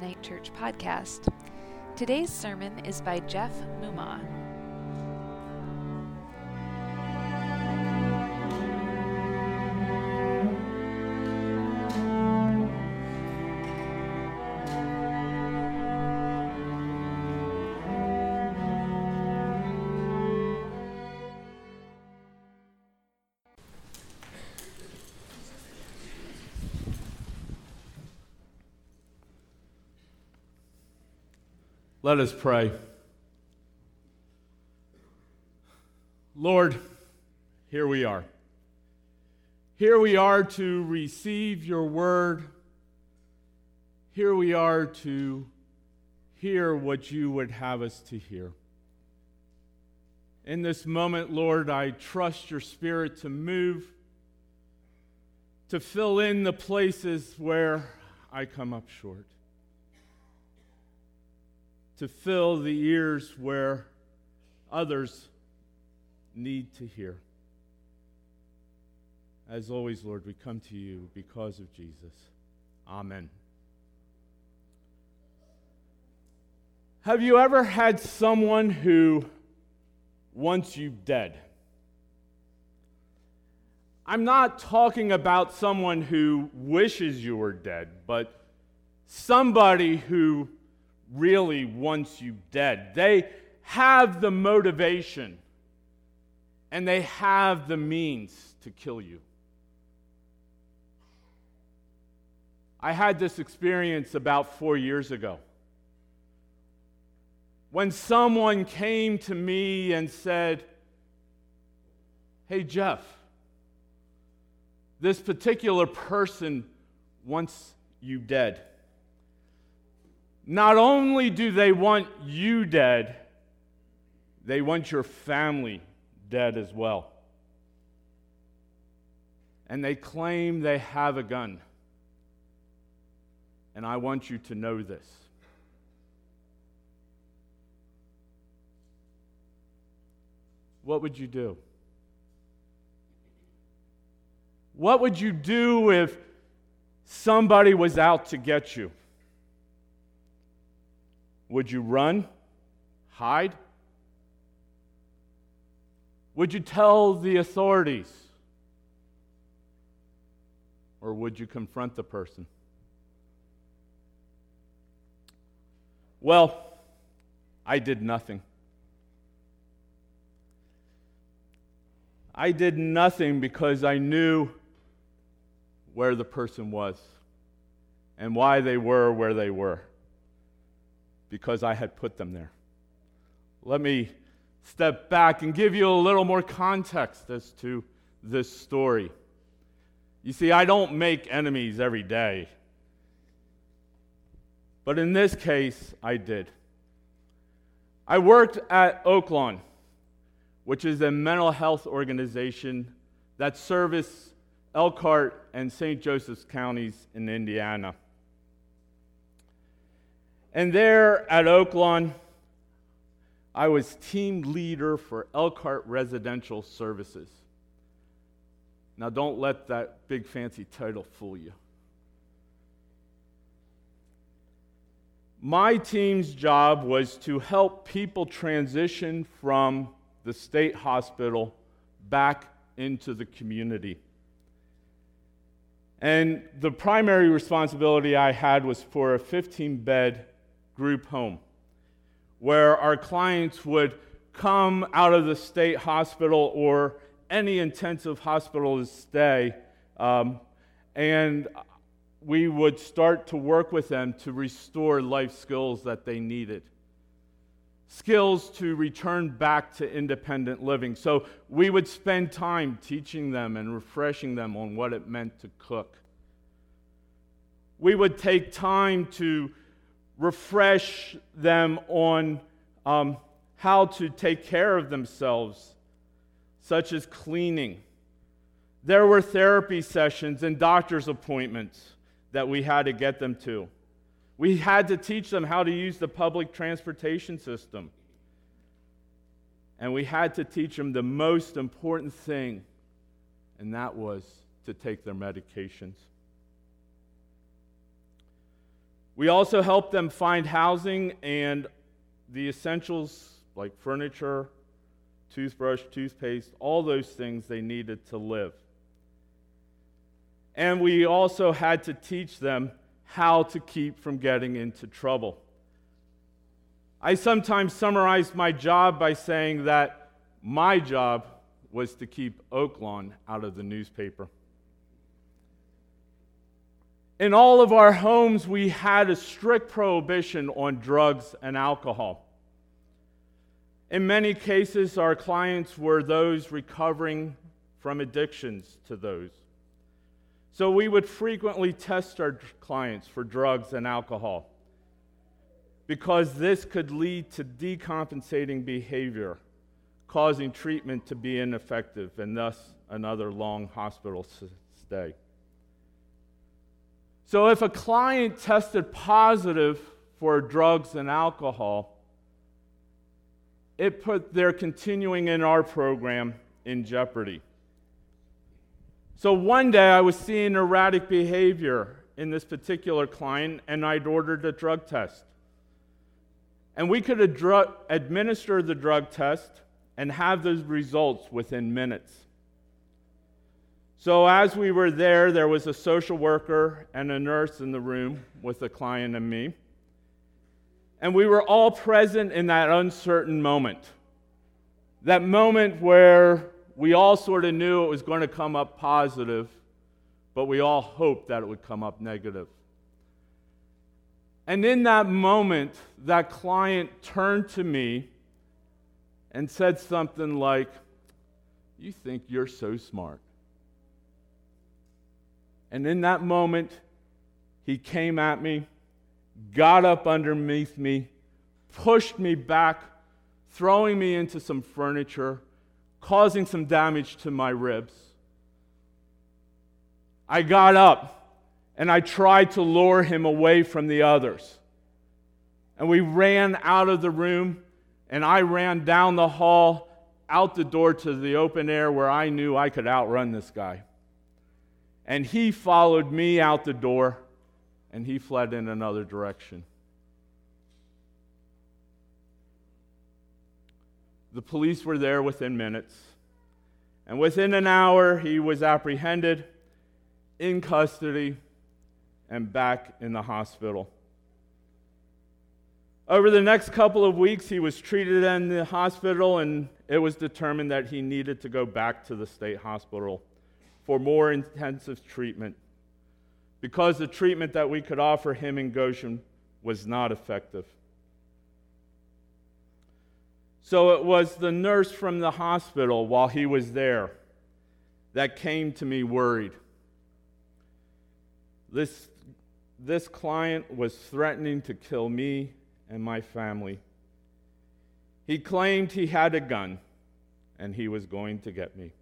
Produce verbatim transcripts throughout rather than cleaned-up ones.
Mennonite Church podcast. Today's sermon is by Jeff Mumma. Let us pray. Lord, here we are. Here we are to receive your word. Here we are to hear what you would have us to hear. In this moment, Lord, I trust your Spirit to move, to fill in the places where I come up short, to fill the ears where others need to hear. As always, Lord, we come to you because of Jesus. Amen. Have you ever had someone who wants you dead? I'm not talking about someone who wishes you were dead, but somebody who really wants you dead. They have the motivation and they have the means to kill you. I had this experience about four years ago when someone came to me and said, "Hey, Jeff, this particular person wants you dead. Not only do they want you dead, they want your family dead as well. And they claim they have a gun. And I want you to know this. What would you do? What would you do if somebody was out to get you? Would you run? Hide? Would you tell the authorities? Or would you confront the person? Well, I did nothing. I did nothing because I knew where the person was and why they were where they were. Because I had put them there. Let me step back and give you a little more context as to this story. You see, I don't make enemies every day. But in this case, I did. I worked at Oaklawn, which is a mental health organization that services Elkhart and Saint Joseph's counties in Indiana. And there at Oaklawn, I was team leader for Elkhart Residential Services. Now, don't let that big fancy title fool you. My team's job was to help people transition from the state hospital back into the community. And the primary responsibility I had was for a fifteen-bed group home, where our clients would come out of the state hospital or any intensive hospital stay, um, and we would start to work with them to restore life skills that they needed. Skills to return back to independent living. So we would spend time teaching them and refreshing them on what it meant to cook. We would take time to refresh them on um, how to take care of themselves, such as cleaning. There were therapy sessions and doctor's appointments that we had to get them to. We had to teach them how to use the public transportation system. And we had to teach them the most important thing, and that was to take their medications. We also helped them find housing and the essentials like furniture, toothbrush, toothpaste, all those things they needed to live. And we also had to teach them how to keep from getting into trouble. I sometimes summarize my job by saying that my job was to keep Oaklawn out of the newspaper. In all of our homes, we had a strict prohibition on drugs and alcohol. In many cases, our clients were those recovering from addictions to those. So we would frequently test our clients for drugs and alcohol because this could lead to decompensating behavior, causing treatment to be ineffective and thus another long hospital stay. So if a client tested positive for drugs and alcohol, it put their continuing in our program in jeopardy. So one day I was seeing erratic behavior in this particular client, and I'd ordered a drug test. And we could adru- administer the drug test and have those results within minutes. So as we were there, there was a social worker and a nurse in the room with the client and me. And we were all present in that uncertain moment. That moment where we all sort of knew it was going to come up positive, but we all hoped that it would come up negative. And in that moment, that client turned to me and said something like, "You think you're so smart." And in that moment, he came at me, got up underneath me, pushed me back, throwing me into some furniture, causing some damage to my ribs. I got up and I tried to lure him away from the others. And we ran out of the room, and I ran down the hall, out the door to the open air where I knew I could outrun this guy. And he followed me out the door, and he fled in another direction. The police were there within minutes, and within an hour, he was apprehended, in custody, and back in the hospital. Over the next couple of weeks, he was treated in the hospital, and it was determined that he needed to go back to the state hospital for more intensive treatment because the treatment that we could offer him in Goshen was not effective. So it was the nurse from the hospital while he was there that came to me worried. This, this client was threatening to kill me and my family. He claimed he had a gun and he was going to get me.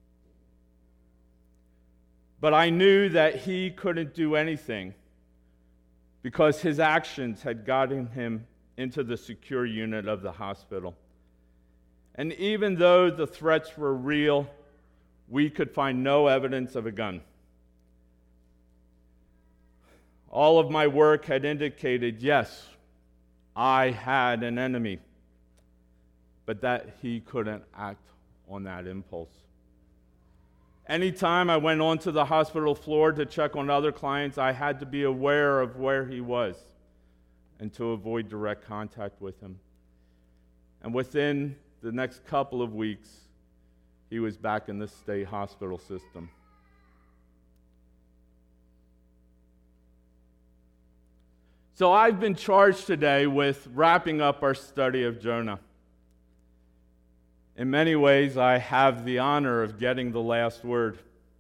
But I knew that he couldn't do anything because his actions had gotten him into the secure unit of the hospital. And even though the threats were real, we could find no evidence of a gun. All of my work had indicated, yes, I had an enemy, but that he couldn't act on that impulse. Anytime I went onto the hospital floor to check on other clients, I had to be aware of where he was and to avoid direct contact with him. And within the next couple of weeks, he was back in the state hospital system. So I've been charged today with wrapping up our study of Jonah. In many ways, I have the honor of getting the last word.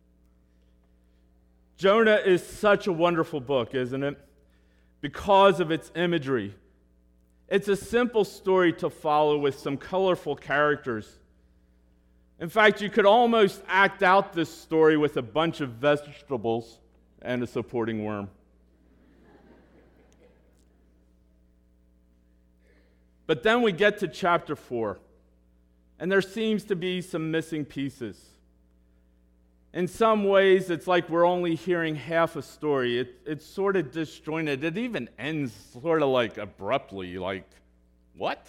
Jonah is such a wonderful book, isn't it? Because of its imagery. It's a simple story to follow with some colorful characters. In fact, you could almost act out this story with a bunch of vegetables and a supporting worm. But then we get to chapter four. And there seems to be some missing pieces. In some ways, it's like we're only hearing half a story. It, it's sort of disjointed. It even ends sort of like abruptly, like, what?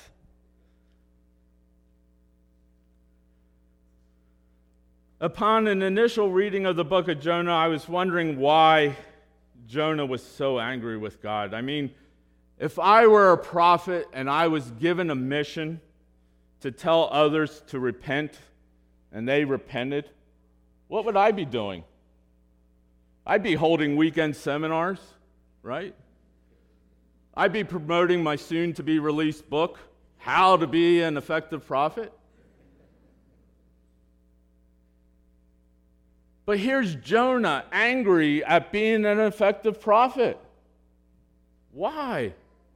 Upon an initial reading of the book of Jonah, I was wondering why Jonah was so angry with God. I mean, if I were a prophet and I was given a mission to tell others to repent, and they repented, what would I be doing? I'd be holding weekend seminars, right? I'd be promoting my soon-to-be-released book, How to Be an Effective Prophet. But here's Jonah angry at being an effective prophet. Why?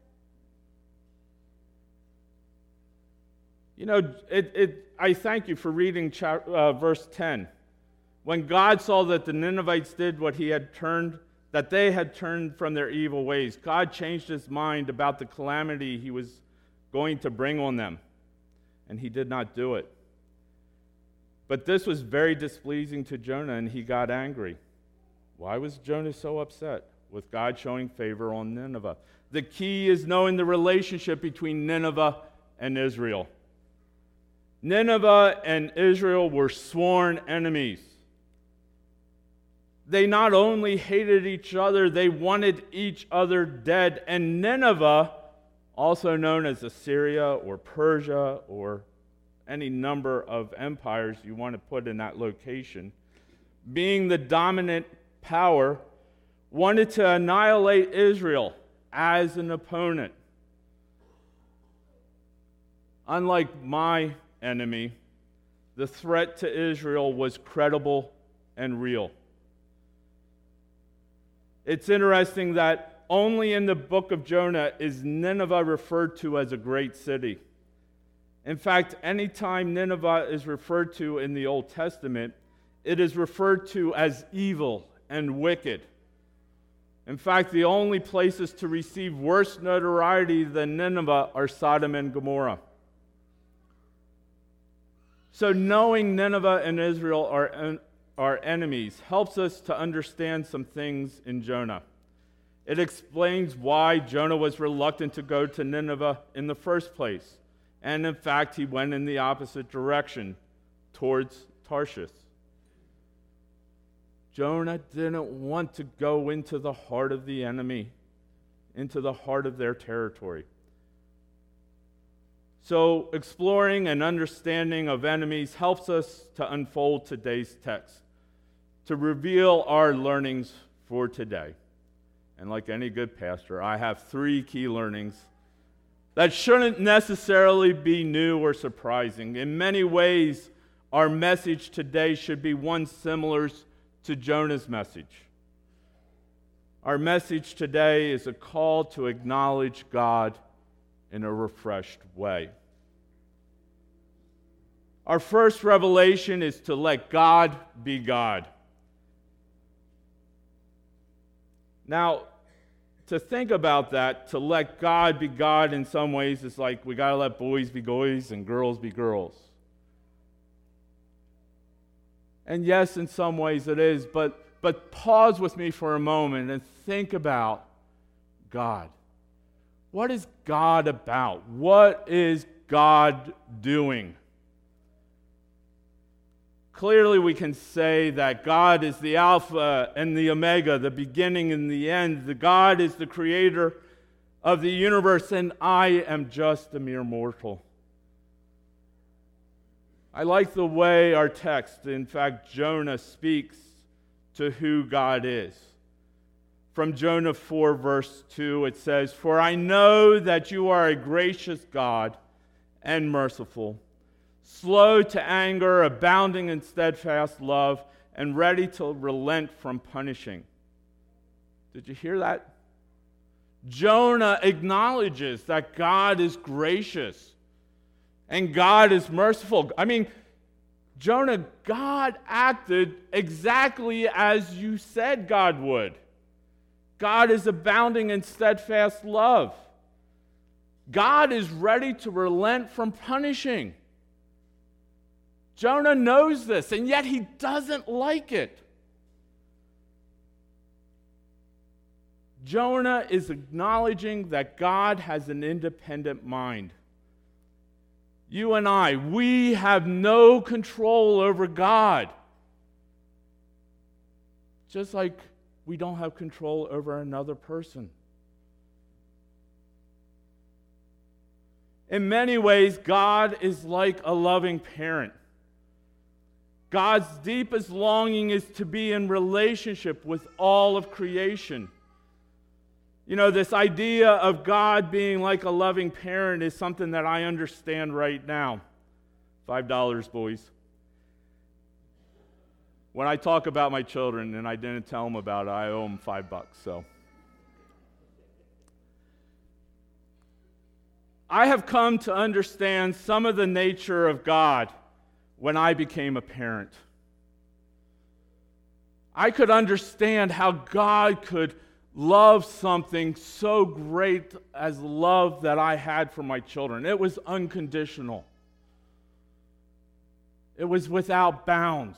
You know, it, it, I thank you for reading chapter, uh, verse ten. When God saw that the Ninevites did what he had turned, that they had turned from their evil ways, God changed his mind about the calamity he was going to bring on them, and he did not do it. But this was very displeasing to Jonah, and he got angry. Why was Jonah so upset with God showing favor on Nineveh? The key is knowing the relationship between Nineveh and Israel. Nineveh and Israel were sworn enemies. They not only hated each other, they wanted each other dead. And Nineveh, also known as Assyria or Persia or any number of empires you want to put in that location, being the dominant power, wanted to annihilate Israel as an opponent. Unlike my enemy, the threat to Israel was credible and real. It's interesting that only in the book of Jonah is Nineveh referred to as a great city. In fact, anytime Nineveh is referred to in the Old Testament, it is referred to as evil and wicked. In fact, the only places to receive worse notoriety than Nineveh are Sodom and Gomorrah. So knowing Nineveh and Israel are, are enemies helps us to understand some things in Jonah. It explains why Jonah was reluctant to go to Nineveh in the first place. And in fact, he went in the opposite direction, towards Tarshish. Jonah didn't want to go into the heart of the enemy, into the heart of their territory. So exploring and understanding of enemies helps us to unfold today's text, to reveal our learnings for today. And like any good pastor, I have three key learnings that shouldn't necessarily be new or surprising. In many ways, our message today should be one similar to Jonah's message. Our message today is a call to acknowledge God in a refreshed way. Our first revelation is to let God be God. Now, to think about that, to let God be God in some ways is like we got to let boys be boys and girls be girls. And yes, in some ways it is, but, but pause with me for a moment and think about God. What is God about? What is God doing? Clearly, we can say that God is the Alpha and the Omega, the beginning and the end. The God is the creator of the universe, and I am just a mere mortal. I like the way our text, in fact, Jonah, speaks to who God is. From Jonah four, verse two, it says, "For I know that you are a gracious God and merciful, slow to anger, abounding in steadfast love, and ready to relent from punishing." Did you hear that? Jonah acknowledges that God is gracious and God is merciful. I mean, Jonah, God acted exactly as you said God would. God is abounding in steadfast love. God is ready to relent from punishing. Jonah knows this, and yet he doesn't like it. Jonah is acknowledging that God has an independent mind. You and I, we have no control over God. Just like we don't have control over another person. In many ways, God is like a loving parent. God's deepest longing is to be in relationship with all of creation. You know, this idea of God being like a loving parent is something that I understand right now. Five dollars, boys. When I talk about my children and I didn't tell them about it, I owe them five bucks, so. I have come to understand some of the nature of God when I became a parent. I could understand how God could love something so great as love that I had for my children. It was unconditional. It was without bounds.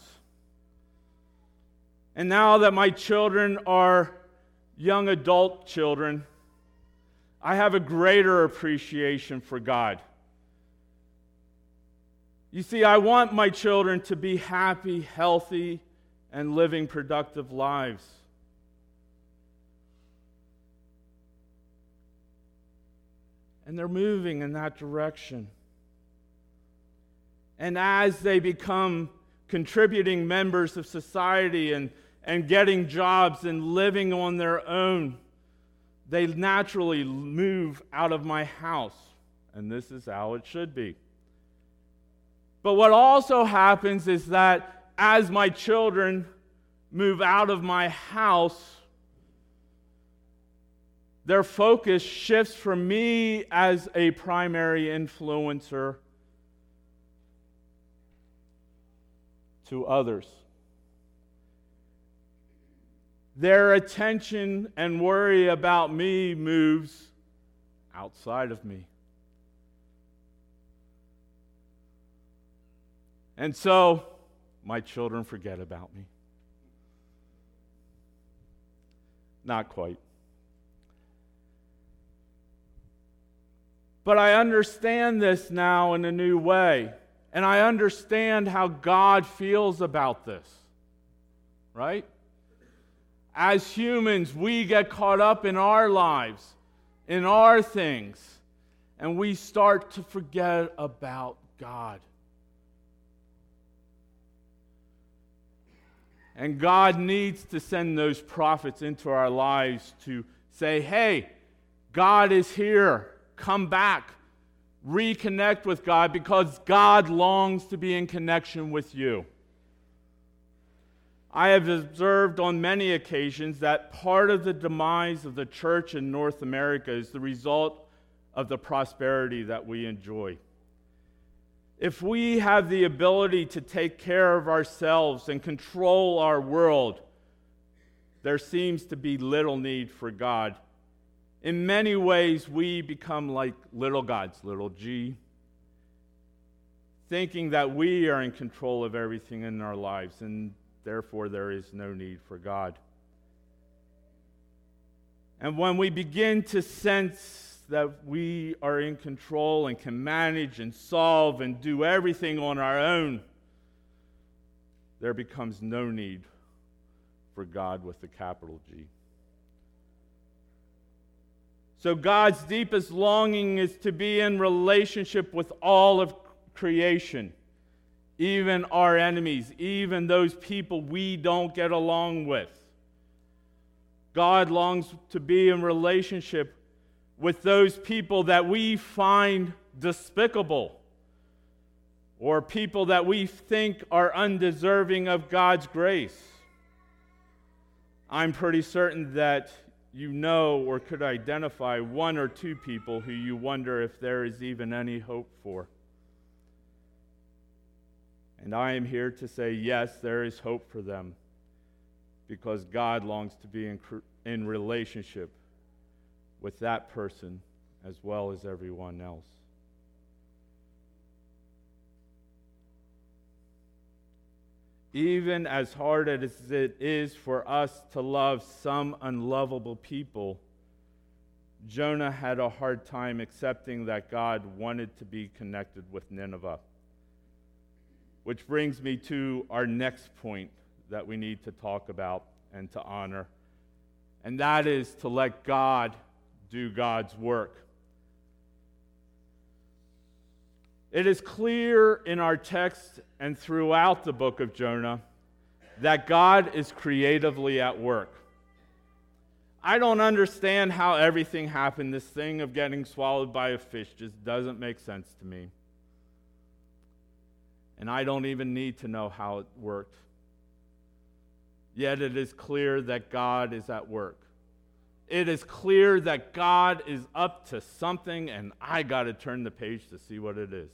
And now that my children are young adult children, I have a greater appreciation for God. You see, I want my children to be happy, healthy, and living productive lives. And they're moving in that direction. And as they become contributing members of society and, and getting jobs and living on their own, they naturally move out of my house. And this is how it should be. But what also happens is that as my children move out of my house, their focus shifts from me as a primary influencer to others. Their attention and worry about me moves outside of me. And so, my children forget about me. Not quite. But I understand this now in a new way. And I understand how God feels about this. Right? As humans, we get caught up in our lives, in our things, and we start to forget about God. And God needs to send those prophets into our lives to say, hey, God is here. Come back. Reconnect with God because God longs to be in connection with you. I have observed on many occasions that part of the demise of the church in North America is the result of the prosperity that we enjoy. If we have the ability to take care of ourselves and control our world, there seems to be little need for God. In many ways, we become like little gods, little g, thinking that we are in control of everything in our lives, and therefore there is no need for God. And when we begin to sense that we are in control and can manage and solve and do everything on our own, there becomes no need for God with a capital G. So God's deepest longing is to be in relationship with all of creation, even our enemies, even those people we don't get along with. God longs to be in relationship with those people that we find despicable, or people that we think are undeserving of God's grace. I'm pretty certain that you know or could identify one or two people who you wonder if there is even any hope for. And I am here to say, yes, there is hope for them, because God longs to be in, in relationship with that person as well as everyone else. Even as hard as it is for us to love some unlovable people, Jonah had a hard time accepting that God wanted to be connected with Nineveh. Which brings me to our next point that we need to talk about and to honor, and that is to let God do God's work. It is clear in our text and throughout the book of Jonah that God is creatively at work. I don't understand how everything happened. This thing of getting swallowed by a fish just doesn't make sense to me. And I don't even need to know how it worked. Yet it is clear that God is at work. It is clear that God is up to something, and I got to turn the page to see what it is.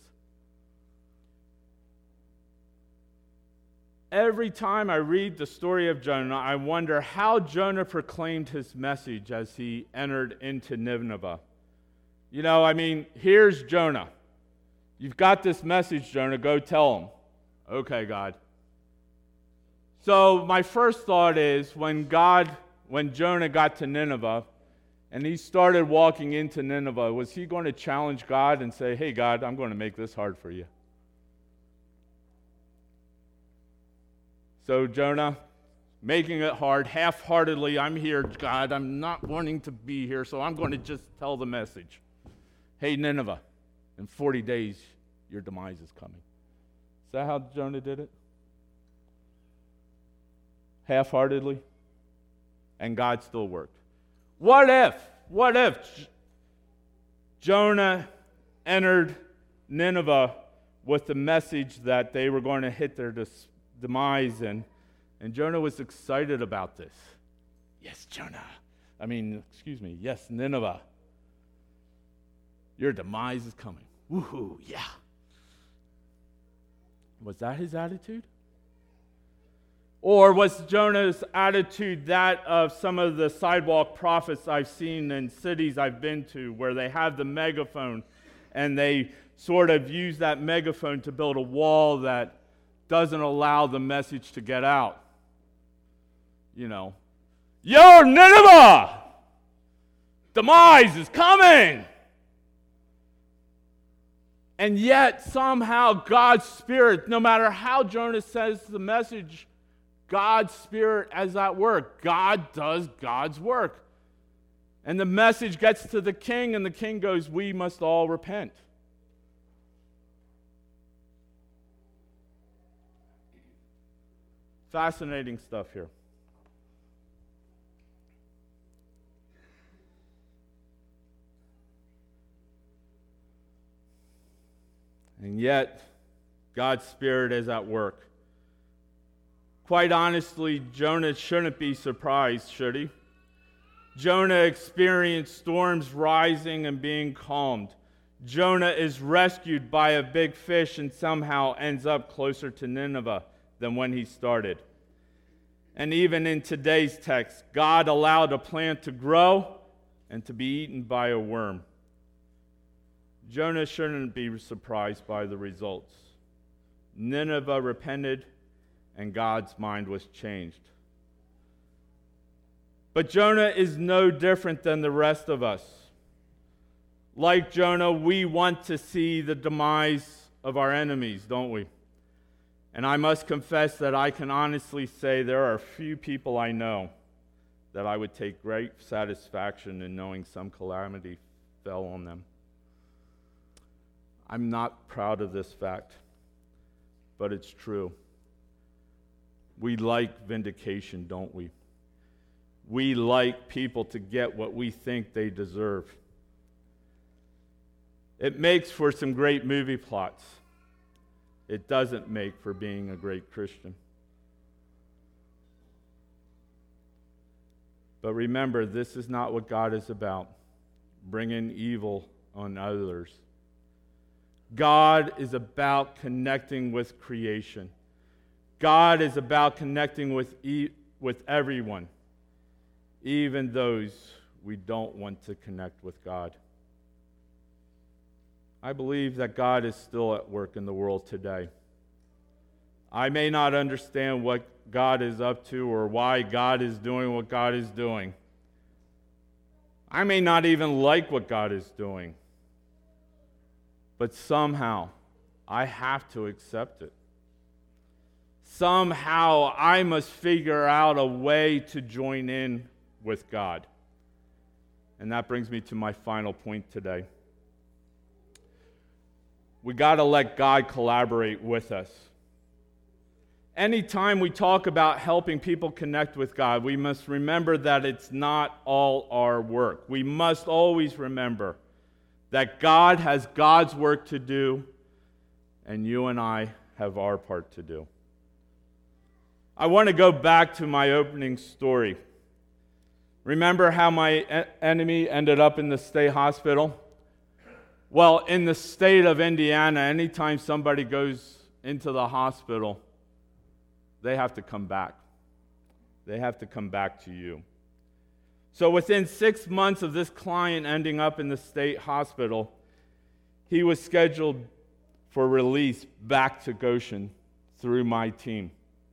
Every time I read the story of Jonah, I wonder how Jonah proclaimed his message as he entered into Nineveh. You know, I mean, here's Jonah. You've got this message, Jonah. Go tell him. Okay, God. So my first thought is when God, when Jonah got to Nineveh and he started walking into Nineveh, was he going to challenge God and say, hey, God, I'm going to make this hard for you? So Jonah, making it hard, half-heartedly, I'm here, God, I'm not wanting to be here, so I'm going to just tell the message. Hey, Nineveh, in forty days, your demise is coming. Is that how Jonah did it? Half-heartedly? And God still worked. What if, what if J- Jonah entered Nineveh with the message that they were going to hit their dis- demise, and, and Jonah was excited about this. Yes, Jonah. I mean, excuse me, yes, Nineveh. Your demise is coming. Woohoo, yeah. Was that his attitude? Or was Jonah's attitude that of some of the sidewalk prophets I've seen in cities I've been to, where they have the megaphone and they sort of use that megaphone to build a wall that doesn't allow the message to get out? You know, yo, Nineveh! Demise is coming! And yet, somehow, God's Spirit, no matter how Jonah says the message, God's Spirit is at work. God does God's work. And the message gets to the king, and the king goes, we must all repent. Fascinating stuff here. And yet, God's Spirit is at work. Quite honestly, Jonah shouldn't be surprised, should he? Jonah experienced storms rising and being calmed. Jonah is rescued by a big fish and somehow ends up closer to Nineveh than when he started. And even in today's text, God allowed a plant to grow and to be eaten by a worm. Jonah shouldn't be surprised by the results. Nineveh repented, and God's mind was changed. But Jonah is no different than the rest of us. Like Jonah, we want to see the demise of our enemies, don't we? And I must confess that I can honestly say there are few people I know that I would take great satisfaction in knowing some calamity fell on them. I'm not proud of this fact, but it's true. We like vindication, don't we? We like people to get what we think they deserve. It makes for some great movie plots. It doesn't make for being a great Christian. But remember, this is not what God is about, bringing evil on others. God is about connecting with creation. God is about connecting with e- with everyone, even those we don't want to connect with God. I believe that God is still at work in the world today. I may not understand what God is up to or why God is doing what God is doing. I may not even like what God is doing. But somehow, I have to accept it. Somehow, I must figure out a way to join in with God. And that brings me to my final point today. We got to let God collaborate with us. Anytime we talk about helping people connect with God, we must remember that it's not all our work. We must always remember that God has God's work to do, and you and I have our part to do. I want to go back to my opening story. Remember how my e- enemy ended up in the state hospital? Well, in the state of Indiana, anytime somebody goes into the hospital, they have to come back. They have to come back to you. So within six months of this client ending up in the state hospital, he was scheduled for release back to Goshen through my team.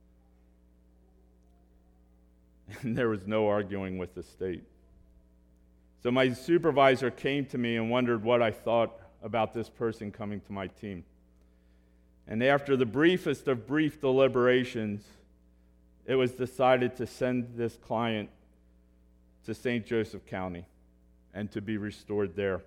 And there was no arguing with the state. So my supervisor came to me and wondered what I thought about this person coming to my team. And after the briefest of brief deliberations, it was decided to send this client to Saint Joseph County and to be restored there.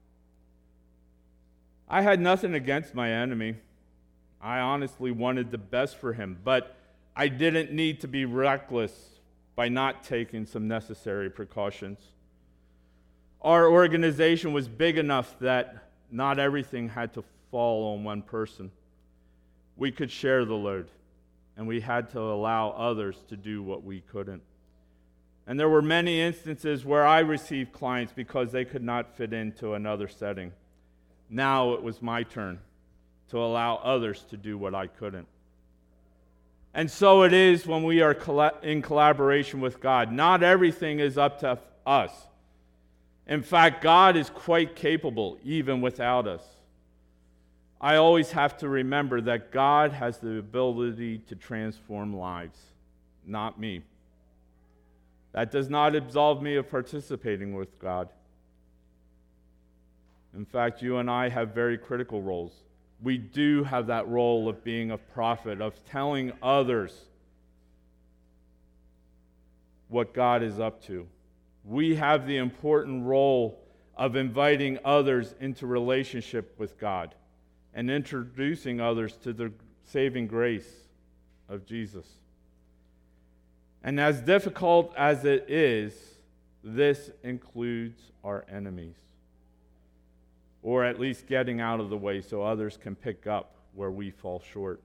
I had nothing against my enemy. I honestly wanted the best for him, but I didn't need to be reckless by not taking some necessary precautions. Our organization was big enough that not everything had to fall on one person. We could share the load, and we had to allow others to do what we couldn't. And there were many instances where I received clients because they could not fit into another setting. Now it was my turn to allow others to do what I couldn't. And so it is when we are in collaboration with God. Not everything is up to us. In fact, God is quite capable even without us. I always have to remember that God has the ability to transform lives, not me. That does not absolve me of participating with God. In fact, you and I have very critical roles. We do have that role of being a prophet, of telling others what God is up to. We have the important role of inviting others into relationship with God and introducing others to the saving grace of Jesus. And as difficult as it is, this includes our enemies, or at least getting out of the way so others can pick up where we fall short.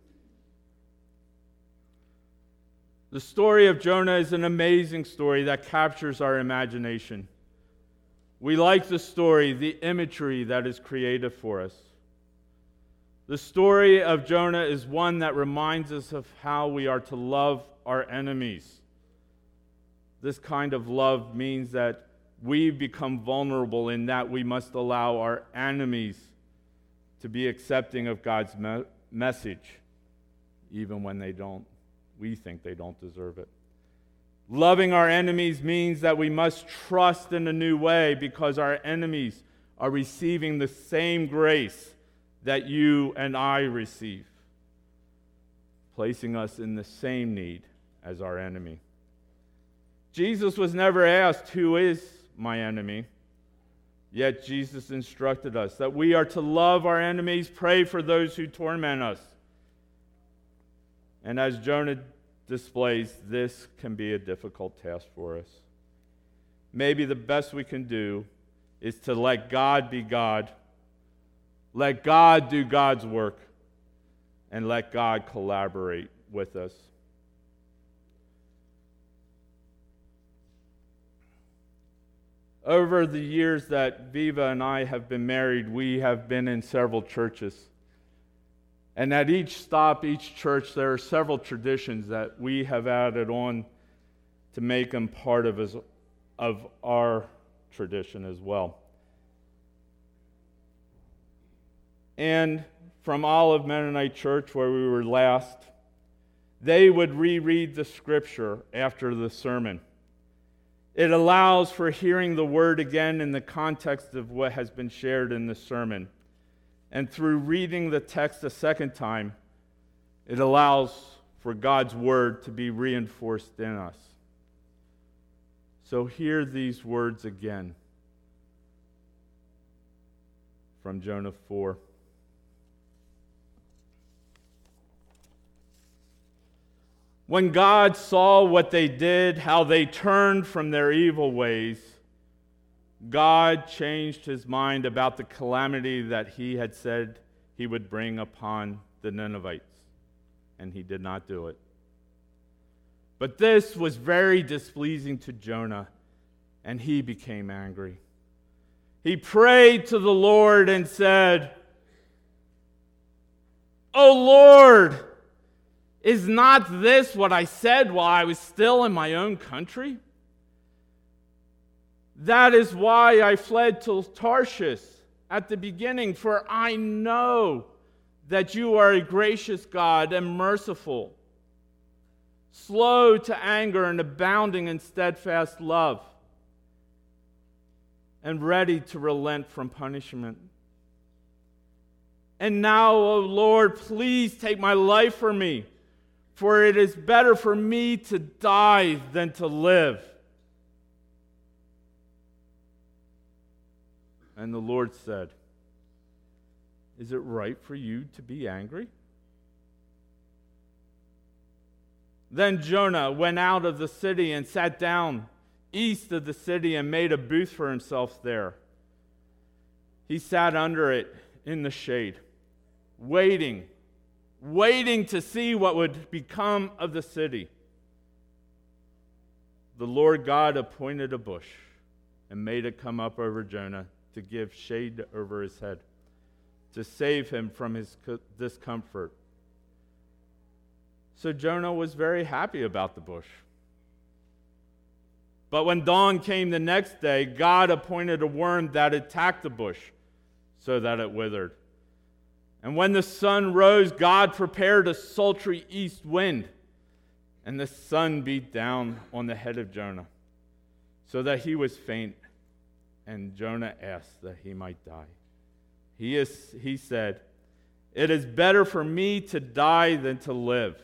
The story of Jonah is an amazing story that captures our imagination. We like the story, the imagery that is created for us. The story of Jonah is one that reminds us of how we are to love our enemies. This kind of love means that we become vulnerable in that we must allow our enemies to be accepting of God's me- message, even when they don't, we think they don't deserve it. Loving our enemies means that we must trust in a new way because our enemies are receiving the same grace that you and I receive, placing us in the same need as our enemy. Jesus was never asked, "Who is my enemy?" Yet Jesus instructed us that we are to love our enemies, pray for those who torment us. And as Jonah displays, this can be a difficult task for us. Maybe the best we can do is to let God be God, let God do God's work, and let God collaborate with us. Over the years that Viva and I have been married, we have been in several churches. And at each stop, each church, there are several traditions that we have added on to make them part of, as, of our tradition as well. And from Olive Mennonite Church, where we were last, they would reread the scripture after the sermon. It allows for hearing the word again in the context of what has been shared in the sermon. And through reading the text a second time, it allows for God's word to be reinforced in us. So hear these words again from Jonah four. When God saw what they did, how they turned from their evil ways, God changed his mind about the calamity that he had said he would bring upon the Ninevites, and he did not do it. But this was very displeasing to Jonah, and he became angry. He prayed to the Lord and said, "O Lord, is not this what I said while I was still in my own country? That is why I fled to Tarshish at the beginning, for I know that you are a gracious God and merciful, slow to anger and abounding in steadfast love, and ready to relent from punishment. And now, O Lord, please take my life from me, for it is better for me to die than to live." And the Lord said, "Is it right for you to be angry?" Then Jonah went out of the city and sat down east of the city and made a booth for himself there. He sat under it in the shade, waiting, waiting to see what would become of the city. The Lord God appointed a bush and made it come up over Jonah to give shade over his head, to save him from his discomfort. So Jonah was very happy about the bush. But when dawn came the next day, God appointed a worm that attacked the bush so that it withered. And when the sun rose, God prepared a sultry east wind, and the sun beat down on the head of Jonah, so that he was faint, and Jonah asked that he might die. He, is, he said, "It is better for me to die than to live."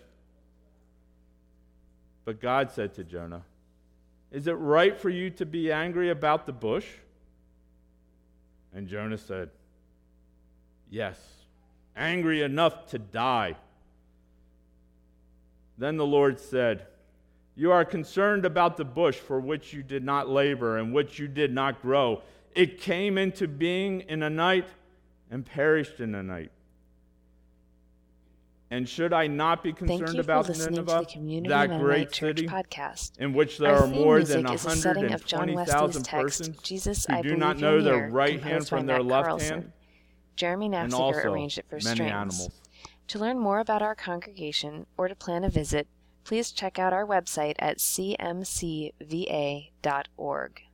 But God said to Jonah, "Is it right for you to be angry about the bush?" And Jonah said, "Yes, angry enough to die." Then the Lord said, "You are concerned about the bush for which you did not labor and which you did not grow. It came into being in a night and perished in a night. And should I not be concerned about Nineveh, that great city, podcast. in which there Our are theme more music than is a setting of John one hundred twenty Wesley's thousand text, persons Jesus, who I do Believe not You're know their Near, right hand composed by from their Matt left Carlson. hand, Jeremy and Nafziger also arranged it for many strings. animals." To learn more about our congregation or to plan a visit, please check out our website at c m c v a dot org.